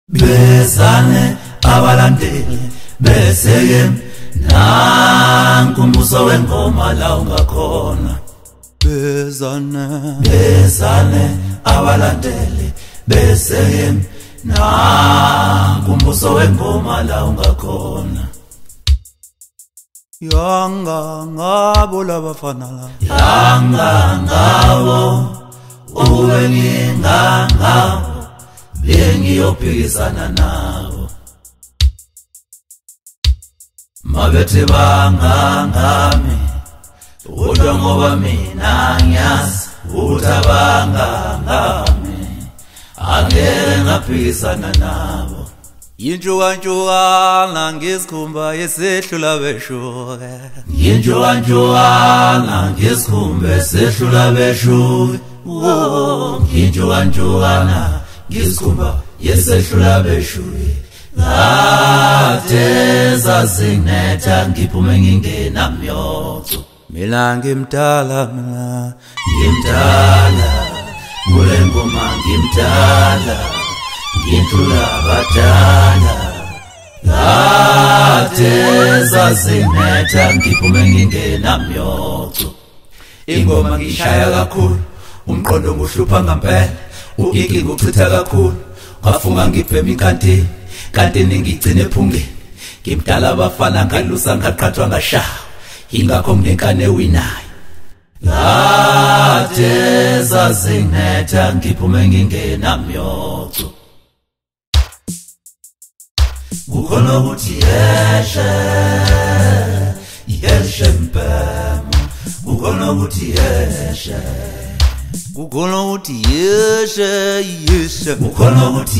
Bezane abalandeli beseke nanku umbuso wengoma la ungakhona. Bezane abalandeli beseke nanku umbuso wengoma la ungakhona. Yanga ngabo labafana la, yanga ngabo ngabo bengiyophikisana nabo. Mabethe bangangami kodwa ngoba mina ngiyazi utabangangami angeke ngaphikisana nabo. Yinjuka ngesikhumba yesehlula beshuke, yinjuka ngesikhumba yesehlula beshuke. Yinjuka ngesikhumba yesehlula beshuke. Kade zazinetha ngiphume ngingena myotho. Mina ngimdala kule ngoma ngimdala ngithula badala. Kade zazinetha ngiphume ngingena myotho. Ingoma ngishaya kakhulu, umqondo nguhlupha ngempela, uiki nguchitha kakhulu. Ngafunga ngibhema inkantini, kantini ngigcine ephungeni. Ngimdala abafana ngalusa ngaqhathwa ngashawa, ingakho nginenkane ewinayo. Kade zazinetha ngiphume ngingena myotho. Kukhona ukuthi yeshe mpema, kukhona ukuthi yeshe, kukhona ukuthi yeshe, kukhona ukuthi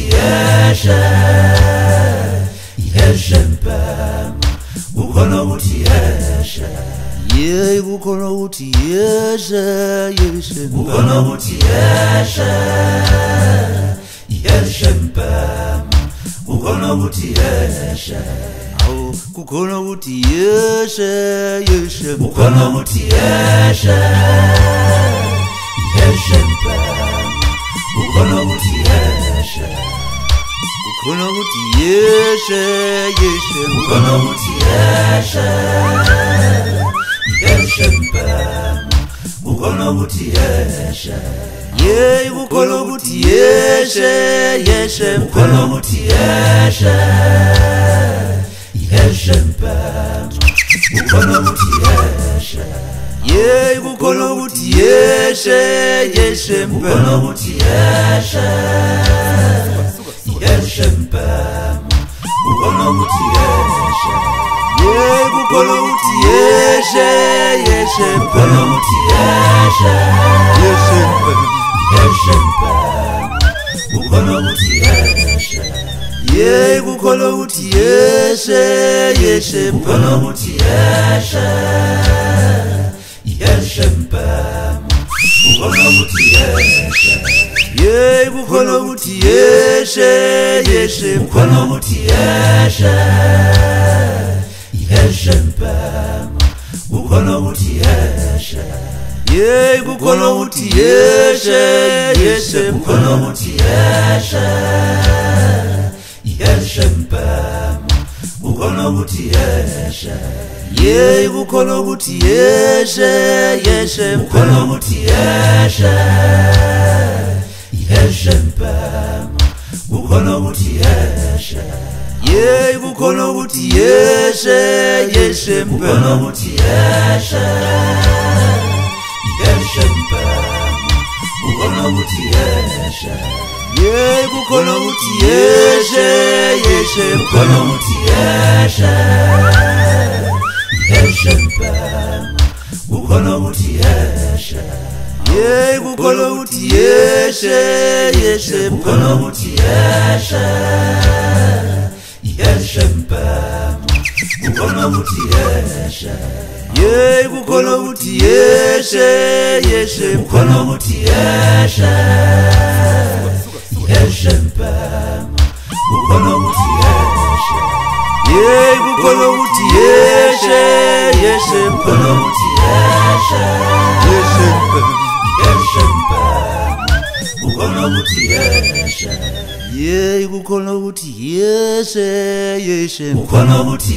yeshe mpema, kukhona ukuthi yeshe, kukhona ukuthi yeshe, kukhona ukuthi yeshe mpema, kukhona ukuthi yeshe, kukhona ukuthi yeshe, kukhona ukuthi yeshe mpema, kukhona ukuthi yeshe, kukhona ukuthi yeshe, kukhona ukuthi yeshe mpema, kukhona ukuthi yeshe, kukhona ukuthi yeshe, kukhona ukuthi yeshe mpema, kukhona ukuthi yeshe, kukhona ukuthi yeshe kukhona ukuthi yeshe mpema, kukhona ukuthi yeshe, kukhona ukuthi yeshe, kukhona ukuthi yeshe mpema, kukhona ukuthi yeshe, kukhona ukuthi yeshe, kukhona ukuthi yeshe mpema, kukhona ukuthi yeshe, kukhona ukuthi yeshe, kukhona ukuthi yeshe mpema, kukhona ukuthi yeshe, kukhona ukuthi yeshe, kukhona ukuthi yeshe mpema, kukhona ukuthi yeshe, kukhona ukuthi yeshe, kukhona ukuthi yeshe mpema, kukhona ukuthi yeshe, kukhona ukuthi yeshe, kukhona ukuthi yeshe mpema, kukhona ukuthi yeshe, kukhona ukuthi yeshe, kukhona ukuthi yeshe mpema, kukhona ukuthi yeshe, kukhona ukuthi yeshe, kukhona ukuthi yeshe mpema, kukhona ukuthi yeshe, kukhona ukuthi yeshe, kukhona ukuthi yeshe mpema, kukhona ukuthi yeshe, kukhona ukuthi yeshe, kukhona ukuthi yeshe mpema, kukhona ukuthi yeshe, Yey kukhona ukuthi yeshe Kukhona ukuthi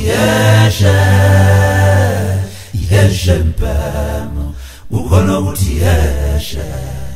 yeshe mpemo. Kukhona ukuthi yeshe